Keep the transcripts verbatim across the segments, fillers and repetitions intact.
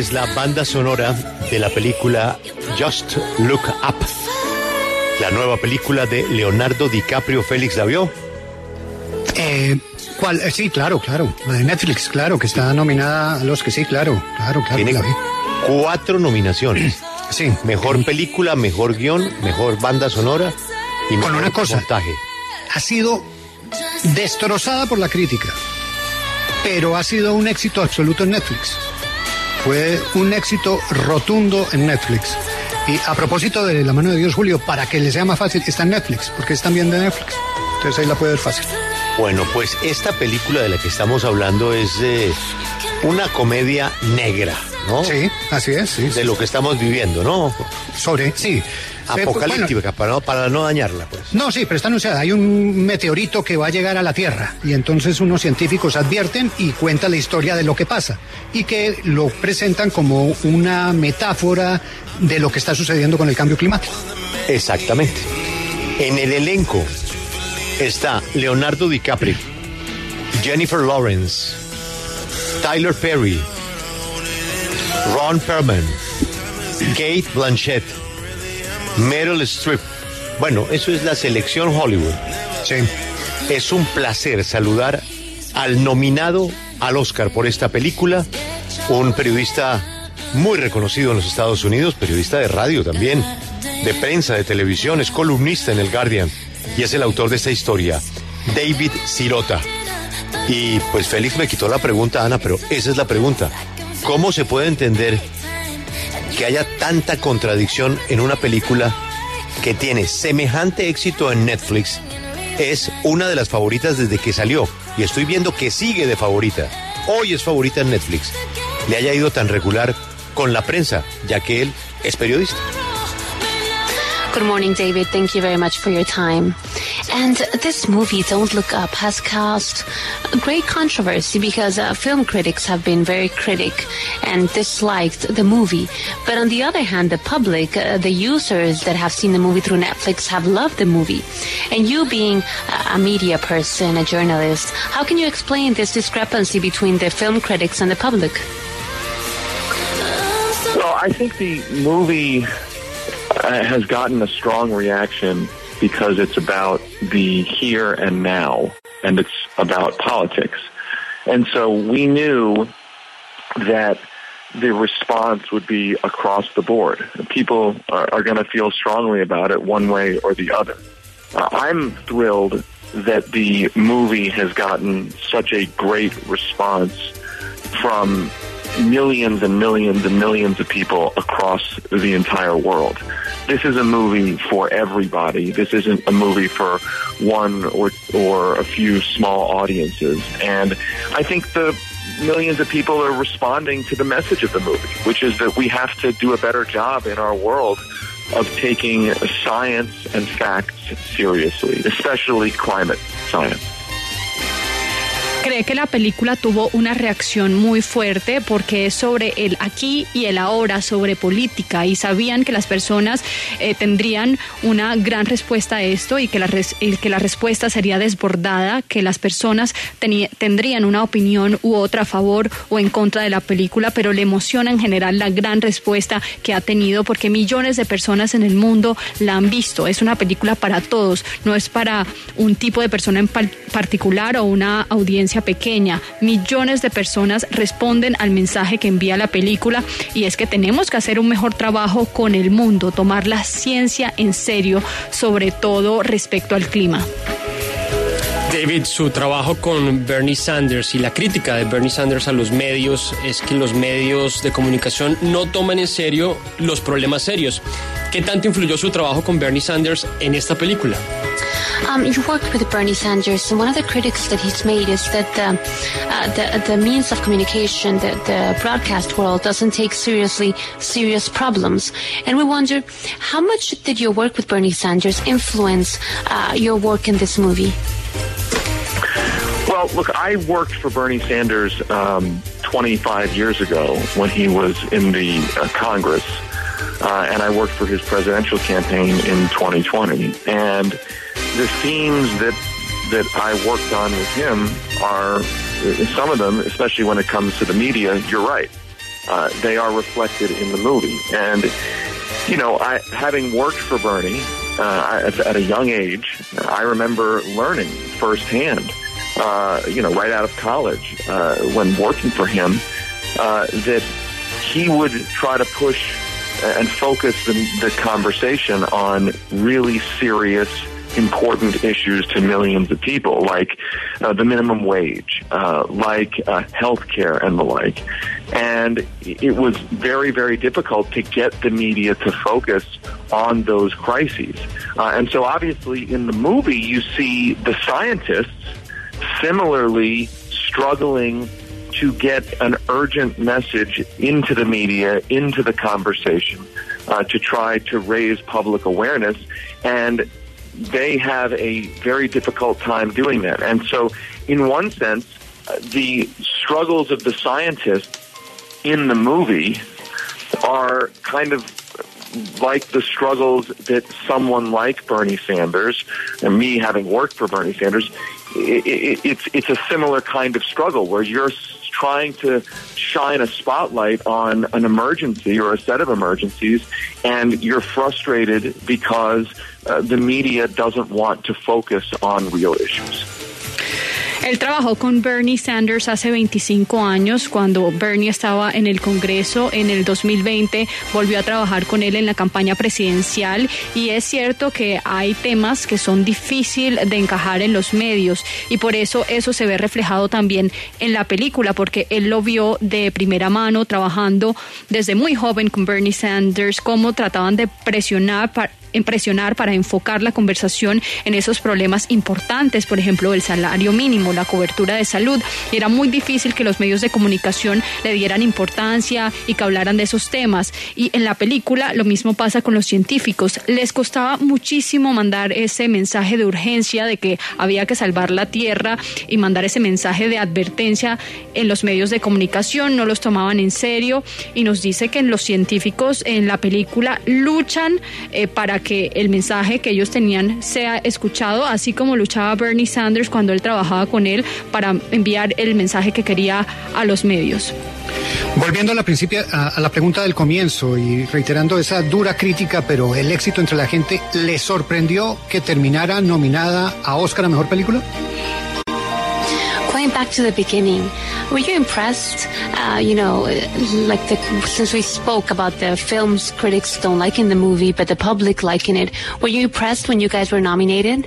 es la banda sonora de la película Just Look Up, la nueva película de Leonardo DiCaprio. Félix, ¿la vio? Eh, ¿Cuál? Eh, sí, claro, claro. La de Netflix, claro, que está nominada a los que sí, claro, claro, claro. Tiene la vi. cuatro nominaciones. Sí. Mejor película, mejor guión, mejor banda sonora y Con mejor una cosa, montaje. ha sido destrozada por la crítica, pero ha sido un éxito absoluto en Netflix. Fue un éxito rotundo en Netflix. Y a propósito de La mano de Dios, Julio, para que le sea más fácil, está en Netflix, porque es también de Netflix. Entonces ahí la puede ver fácil. Bueno, pues esta película de la que estamos hablando es eh, una comedia negra, ¿no? Sí, así es, sí. De sí. lo que estamos viviendo, ¿no? Sobre, sí. Apocalíptica, Bueno, para, no, para no dañarla, pues. no, sí, pero está anunciada. Hay un meteorito que va a llegar a la Tierra y entonces unos científicos advierten y cuentan la historia de lo que pasa y que lo presentan como una metáfora de lo que está sucediendo con el cambio climático. Exactamente. En el elenco está Leonardo DiCaprio, Jennifer Lawrence, Tyler Perry, Ron Perlman, Kate Blanchett, Meryl Streep. Bueno, eso es la selección Hollywood. Sí. Es un placer saludar al nominado al Oscar por esta película, un periodista muy reconocido en los Estados Unidos, periodista de radio también, de prensa, de televisión, es columnista en el Guardian y es el autor de esta historia, David Sirota. Y pues Félix me quitó la pregunta, Ana, pero esa es la pregunta. ¿Cómo se puede entender que haya tanta contradicción en una película que tiene semejante éxito en Netflix? Es una de las favoritas desde que salió y estoy viendo que sigue de favorita. Hoy es favorita en Netflix. Le haya ido tan regular con la prensa, ya que él es periodista. Good morning, David. Thank you very much for your time. And this movie, Don't Look Up, has caused great controversy because uh, film critics have been very critic and disliked the movie. But on the other hand, the public, uh, the users that have seen the movie through Netflix have loved the movie. And you being a media person, a journalist, how can you explain this discrepancy between the film critics and the public? Well, I think the movie uh, has gotten a strong reaction because it's about the here and now, and it's about politics. And so we knew that the response would be across the board. People are, are going to feel strongly about it one way or the other. Uh, I'm thrilled that the movie has gotten such a great response from millions and millions and millions of people across the entire world. This is a movie for everybody. This isn't a movie for one or or a few small audiences. And I think the millions of people are responding to the message of the movie, which is that we have to do a better job in our world of taking science and facts seriously, especially climate science. Cree que la película tuvo una reacción muy fuerte porque es sobre el aquí y el ahora, sobre política, y sabían que las personas eh, tendrían una gran respuesta a esto y que la, res, y que la respuesta sería desbordada, que las personas teni, tendrían una opinión u otra a favor o en contra de la película, pero le emociona en general la gran respuesta que ha tenido porque millones de personas en el mundo la han visto. Es una película para todos, no es para un tipo de persona en particular o una audiencia pequeña. Millones de personas responden al mensaje que envía la película y es que tenemos que hacer un mejor trabajo con el mundo, tomar la ciencia en serio, sobre todo respecto al clima. David, su trabajo con Bernie Sanders y la crítica de Bernie Sanders a los medios es que los medios de comunicación no toman en serio los problemas serios. ¿Qué tanto influyó su trabajo con Bernie Sanders en esta película? Um, you worked with Bernie Sanders, and one of the critics that he's made is that the, uh, the, the means of communication, the, the broadcast world, doesn't take seriously serious problems. And we wonder, how much did your work with Bernie Sanders influence uh, your work in this movie? Well, look, I worked for Bernie Sanders um, twenty-five years ago when he was in the uh, Congress, uh, and I worked for his presidential campaign in twenty twenty. And the themes that that I worked on with him are, some of them, especially when it comes to the media, you're right. uh, they are reflected in the movie. And, you know, I, having worked for Bernie uh, at, at a young age, I remember learning firsthand, uh, you know, right out of college, uh, when working for him, uh, that he would try to push and focus the, the conversation on really serious, important issues to millions of people, like uh, the minimum wage, uh, like uh, health care and the like. And it was very, very difficult to get the media to focus on those crises. Uh, and so obviously in the movie, you see the scientists similarly struggling to get an urgent message into the media, into the conversation, uh, to try to raise public awareness. And they have a very difficult time doing that. And so, in one sense, uh, the struggles of the scientists in the movie are kind of like the struggles that someone like Bernie Sanders, and me having worked for Bernie Sanders, it, it, it's it's a similar kind of struggle where you're trying to shine a spotlight on an emergency or a set of emergencies, and you're frustrated because uh, the media doesn't want to focus on real issues. Él trabajó con Bernie Sanders hace veinticinco años, cuando Bernie estaba en el Congreso. En el dos mil veinte volvió a trabajar con él en la campaña presidencial, y es cierto que hay temas que son difíciles de encajar en los medios, y por eso eso se ve reflejado también en la película, porque él lo vio de primera mano trabajando desde muy joven con Bernie Sanders, cómo trataban de presionar para presionar para enfocar la conversación en esos problemas importantes, por ejemplo, el salario mínimo, la cobertura de salud. Era muy difícil que los medios de comunicación le dieran importancia y que hablaran de esos temas. Y en la película lo mismo pasa con los científicos. Les costaba muchísimo mandar ese mensaje de urgencia de que había que salvar la Tierra y mandar ese mensaje de advertencia en los medios de comunicación. No los tomaban en serio, y nos dice que los científicos en la película luchan eh, para que el mensaje que ellos tenían sea escuchado, así como luchaba Bernie Sanders cuando él trabajaba con él para enviar el mensaje que quería a los medios. Volviendo a la, principio, a, a la pregunta del comienzo y reiterando esa dura crítica, pero el éxito entre la gente, ¿le sorprendió que terminara nominada a Oscar a Mejor Película? Going back to the beginning, were you impressed, uh, you know, like the, since we spoke about the films critics don't like in the movie, but the public liking it, were you impressed when you guys were nominated?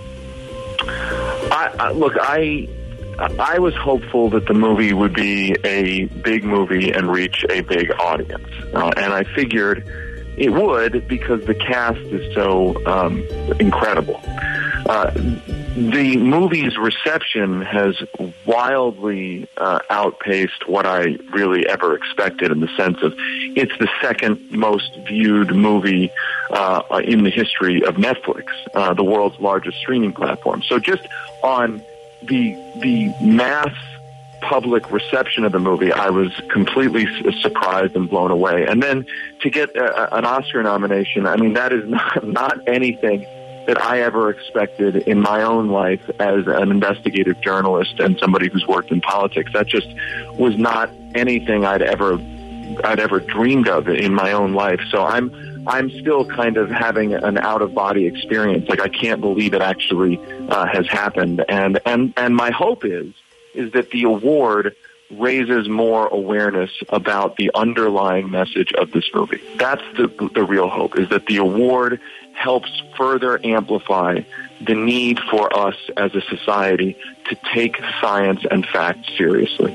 I, I, look, I I was hopeful that the movie would be a big movie and reach a big audience. Uh, and I figured it would, because the cast is so um, incredible. Uh, the movie's reception has wildly uh, outpaced what I really ever expected, in the sense of it's the second most viewed movie uh, in the history of Netflix, uh, the world's largest streaming platform. So just on the the mass public reception of the movie, I was completely surprised and blown away. And then to get a, an Oscar nomination, I mean, that is not, not anything that I ever expected in my own life as an investigative journalist and somebody who's worked in politics. That just was not anything I'd ever I'd ever dreamed of in my own life. So I'm I'm still kind of having an out-of-body experience. Like, I can't believe it actually uh, has happened. And, and, and my hope is is that the award raises more awareness about the underlying message of this movie. That's the the real hope, is that the award helps further amplify the need for us as a society to take science and facts seriously.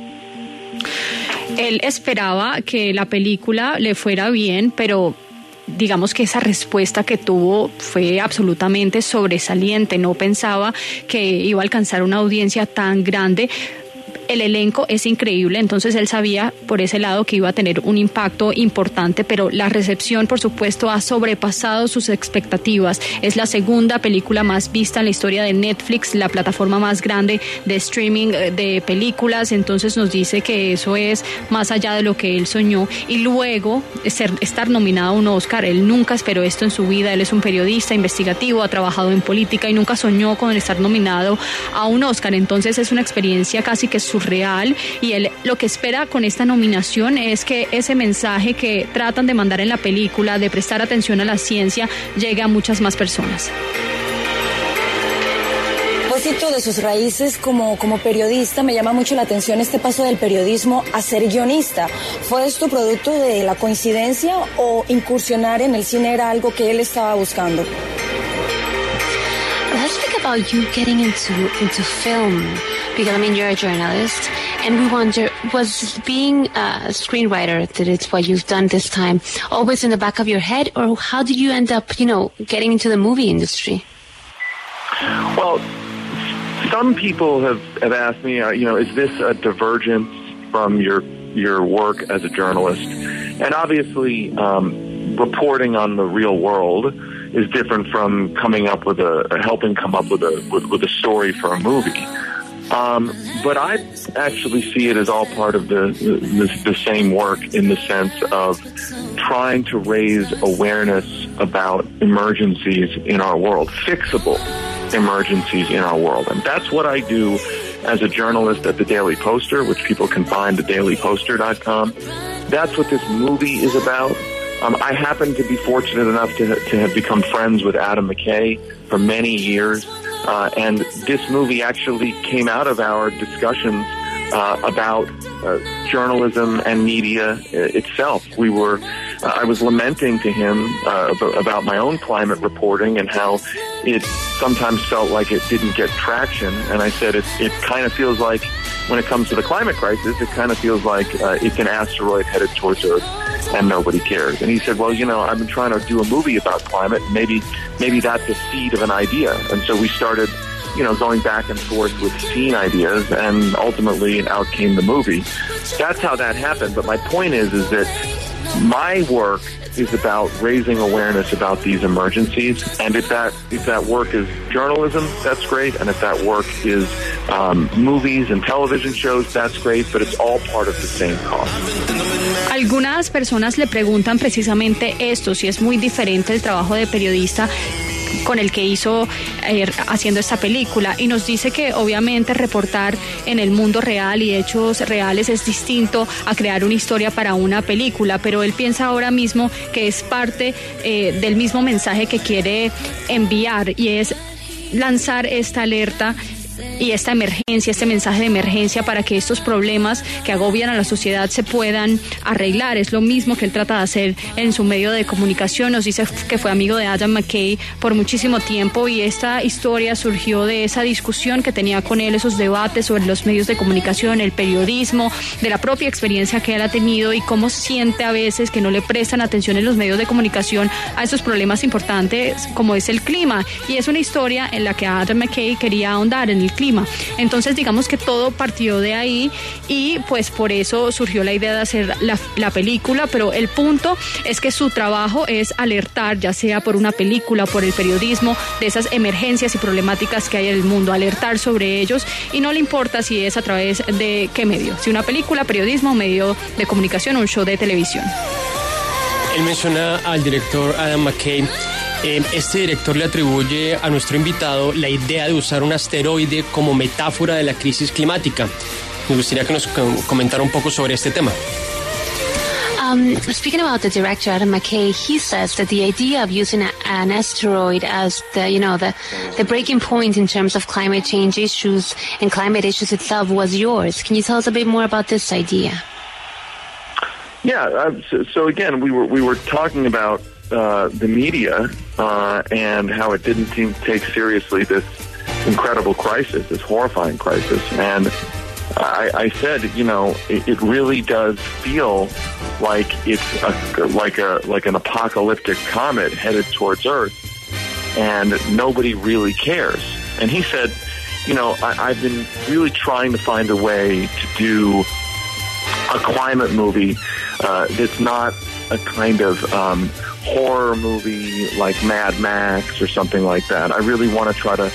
Él esperaba que la película le fuera bien, pero digamos que esa respuesta que tuvo fue absolutamente sobresaliente. No pensaba que iba a alcanzar una audiencia tan grande. El elenco es increíble, entonces él sabía por ese lado que iba a tener un impacto importante, pero la recepción, por supuesto, ha sobrepasado sus expectativas. Es la segunda película más vista en la historia de Netflix, la plataforma más grande de streaming de películas, entonces nos dice que eso es más allá de lo que él soñó. Y luego ser, estar nominado a un Oscar, él nunca esperó esto en su vida. Él es un periodista investigativo, ha trabajado en política y nunca soñó con estar nominado a un Oscar, entonces es una experiencia casi que surreal surreal, y él lo que espera con esta nominación es que ese mensaje que tratan de mandar en la película, de prestar atención a la ciencia, llegue a muchas más personas. De sus raíces como, como periodista, me llama mucho la atención este paso del periodismo a ser guionista. ¿Fue esto producto de la coincidencia o incursionar en el cine era algo que él estaba buscando? Let's think about you getting into into film, because I mean you're a journalist, and we wonder, was being a screenwriter, that it's what you've done this time, always in the back of your head, or how did you end up, you know, getting into the movie industry? Well, some people have, have asked me, uh, you know, is this a divergence from your your work as a journalist? And obviously, um, reporting on the real world is different from coming up with a, helping come up with a with, with a story for a movie. Um, but I actually see it as all part of the, the the same work, in the sense of trying to raise awareness about emergencies in our world, fixable emergencies in our world. And that's what I do as a journalist at the Daily Poster, which people can find at daily poster dot com. That's what this movie is about. Um, I happen to be fortunate enough to, to have become friends with Adam McKay for many years. Uh, and this movie actually came out of our discussions uh, about uh, journalism and media itself. We were, uh, I was lamenting to him uh, about my own climate reporting and how it sometimes felt like it didn't get traction. And I said, it, it kind of feels like, when it comes to the climate crisis, it kind of feels like uh, it's an asteroid headed towards Earth and nobody cares. And he said, well, you know, I've been trying to do a movie about climate. Maybe, maybe that's the seed of an idea. And so we started, you know, going back and forth with scene ideas, and ultimately out came the movie. That's how that happened. But my point is, is that my work is about raising awareness about these emergencies, and if that if that work is journalism, that's great, and if that work is um, movies and television shows, that's great, but it's all part of the same cause. Algunas personas le preguntan precisamente esto, si es muy diferente el trabajo de periodista con el que hizo eh, haciendo esta película, y nos dice que obviamente reportar en el mundo real y hechos reales es distinto a crear una historia para una película, pero él piensa ahora mismo que es parte eh, del mismo mensaje que quiere enviar, y es lanzar esta alerta y esta emergencia, este mensaje de emergencia para que estos problemas que agobian a la sociedad se puedan arreglar. Es lo mismo que él trata de hacer en su medio de comunicación. Nos dice que fue amigo de Adam McKay por muchísimo tiempo, y esta historia surgió de esa discusión que tenía con él, esos debates sobre los medios de comunicación, el periodismo, de la propia experiencia que él ha tenido y cómo siente a veces que no le prestan atención en los medios de comunicación a esos problemas importantes como es el clima. Y es una historia en la que Adam McKay quería ahondar en el clima. Entonces digamos que todo partió de ahí, y pues por eso surgió la idea de hacer la, la película, pero el punto es que su trabajo es alertar, ya sea por una película o por el periodismo, de esas emergencias y problemáticas que hay en el mundo, alertar sobre ellos, y no le importa si es a través de qué medio, si una película, periodismo, medio de comunicación o un show de televisión. Él menciona al director Adam McKay. Eh, este director le atribuye a nuestro invitado la idea de usar un asteroide como metáfora de la crisis climática. Me gustaría que nos comentara un poco sobre este tema. Um, speaking about the director Adam McKay, he says that the idea of using a, an asteroid as the, you know, the the breaking point in terms of climate change issues and climate issues itself was yours. Can you tell us a bit more about this idea? Yeah. Uh, so, so again, we were we were talking about Uh, the media uh, and how it didn't seem to take seriously this incredible crisis, this horrifying crisis. And I, I said, you know, it, it really does feel like it's a, like a like an apocalyptic comet headed towards Earth, and nobody really cares. And he said, you know, I, I've been really trying to find a way to do a climate movie uh, that's not a kind of um, horror movie like Mad Max or something like that. I really want to try to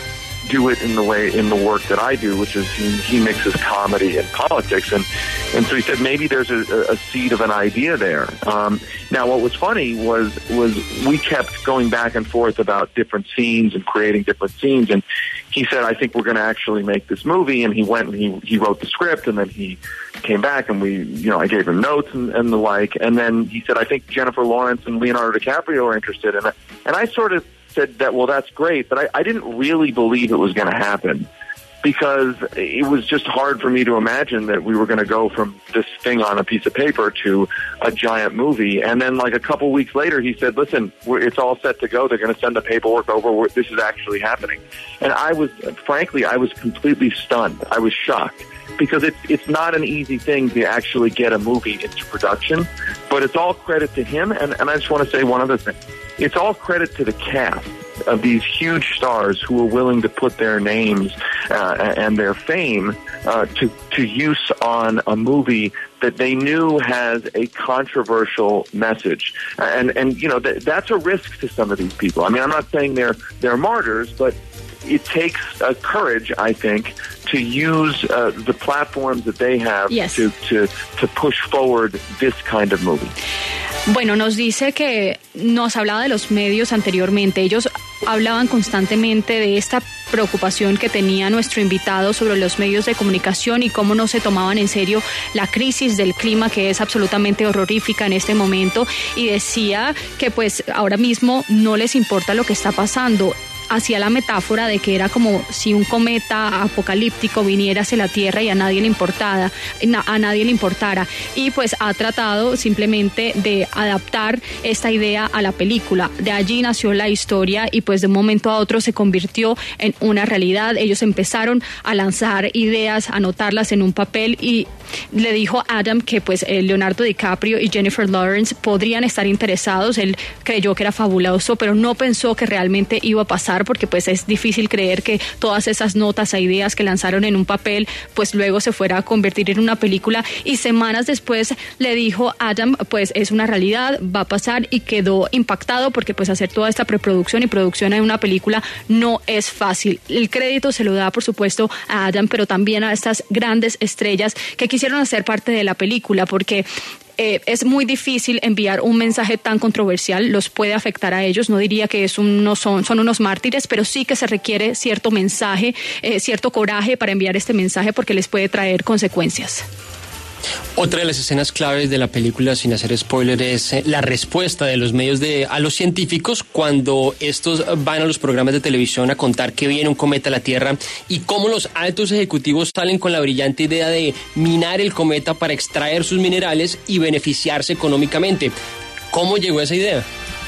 do it in the way, in the work that I do, which is he, he mixes comedy and politics. And, and so he said, maybe there's a, a seed of an idea there. Um, now, what was funny was, was we kept going back and forth about different scenes and creating different scenes. And he said, I think we're going to actually make this movie. And he went and he, he wrote the script, and then he came back and we, you know, I gave him notes and, and the like. And then he said, I think Jennifer Lawrence and Leonardo DiCaprio are interested. And I, and I sort of said that, well, that's great, but I, I didn't really believe it was going to happen, because it was just hard for me to imagine that we were going to go from this thing on a piece of paper to a giant movie. And then like a couple weeks later, he said, listen, we're, it's all set to go. They're going to send the paperwork over. We're, this is actually happening. And I was, frankly, I was completely stunned. I was shocked, because it's it's not an easy thing to actually get a movie into production, but it's all credit to him. And, and I just want to say one other thing. It's all credit to the cast of these huge stars who are willing to put their names uh, and their fame uh, to, to use on a movie that they knew has a controversial message. And, and you know, th- that's a risk to some of these people. I mean, I'm not saying they're, they're martyrs, but it takes uh, courage, I think, to use uh, the platforms that they have yes. to, to, to push forward this kind of movie. Bueno, nos dice que nos hablaba de los medios anteriormente. Ellos hablaban constantemente de esta preocupación que tenía nuestro invitado sobre los medios de comunicación y cómo no se tomaban en serio la crisis del clima, que es absolutamente horrorífica en este momento, y decía que pues ahora mismo no les importa lo que está pasando. Hacía la metáfora de que era como si un cometa apocalíptico viniera hacia la Tierra y a nadie le importara, a nadie le importara. Y pues ha tratado simplemente de adaptar esta idea a la película. De allí nació la historia y pues de un momento a otro se convirtió en una realidad. Ellos empezaron a lanzar ideas, a anotarlas en un papel, y le dijo a Adam que pues Leonardo DiCaprio y Jennifer Lawrence podrían estar interesados. Él creyó que era fabuloso, pero no pensó que realmente iba a pasar, porque pues es difícil creer que todas esas notas e ideas que lanzaron en un papel pues luego se fuera a convertir en una película. Y semanas después le dijo Adam, pues es una realidad, va a pasar, y quedó impactado, porque pues hacer toda esta preproducción y producción en una película no es fácil. El crédito se lo da por supuesto a Adam, pero también a estas grandes estrellas que quisieron hacer parte de la película, porque Eh, es muy difícil enviar un mensaje tan controversial, los puede afectar a ellos. No diría que es un, no son, son unos mártires, pero sí que se requiere cierto mensaje, eh, cierto coraje para enviar este mensaje, porque les puede traer consecuencias. Otra de las escenas claves de la película, sin hacer spoiler, es la respuesta de los medios de, a los científicos cuando estos van a los programas de televisión a contar que viene un cometa a la Tierra, y cómo los altos ejecutivos salen con la brillante idea de minar el cometa para extraer sus minerales y beneficiarse económicamente. ¿Cómo llegó esa idea?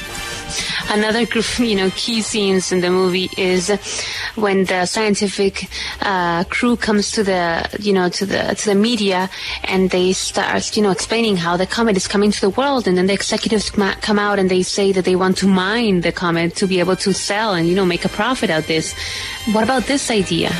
Another, you know, key scenes in the movie is when the scientific uh, crew comes to the, you know, to the to the media, and they start, you know, explaining how the comet is coming to the world, and then the executives come out and they say that they want to mine the comet to be able to sell and, you know, make a profit out of this. What about this idea?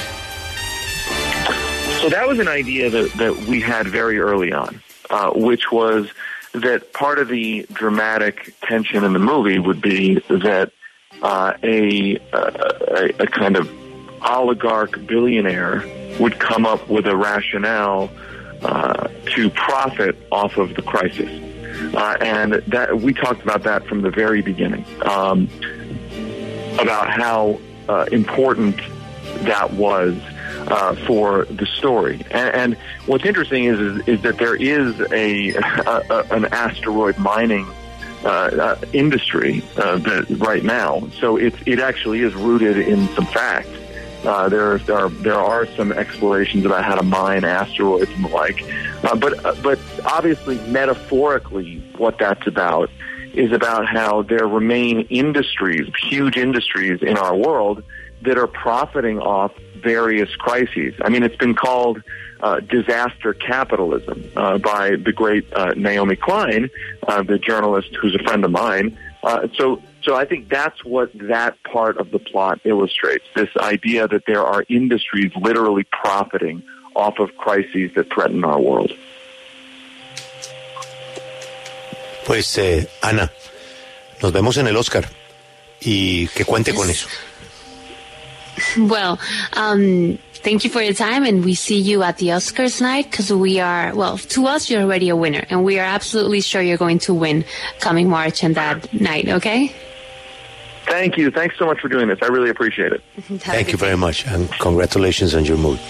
So that was an idea that, that we had very early on, uh, which was that part of the dramatic tension in the movie would be that uh, a, a a kind of oligarch billionaire would come up with a rationale uh, to profit off of the crisis, uh, and that we talked about that from the very beginning, um, about how uh, important that was Uh, for the story. And, and what's interesting is, is is that there is a, a, a an asteroid mining uh, uh, industry uh, that right now. So it's it actually is rooted in some fact. Uh, there, there are there are some explorations about how to mine asteroids and the like. Uh, but uh, but obviously, metaphorically, what that's about is about how there remain industries, huge industries in our world that are profiting off various crises. I mean, it's been called uh, disaster capitalism uh, by the great uh, Naomi Klein, uh, the journalist who's a friend of mine. Uh, so, so I think that's what that part of the plot illustrates, this idea that there are industries literally profiting off of crises that threaten our world. Pues, eh, Ana, nos vemos en el Oscar y que cuente con eso. Well, um, thank you for your time, and we see you at the Oscars night, because we are, well, to us, you're already a winner, and we are absolutely sure you're going to win coming March and that night, okay? Thank you. Thanks so much for doing this. I really appreciate it. Thank you very much, and congratulations on your movie.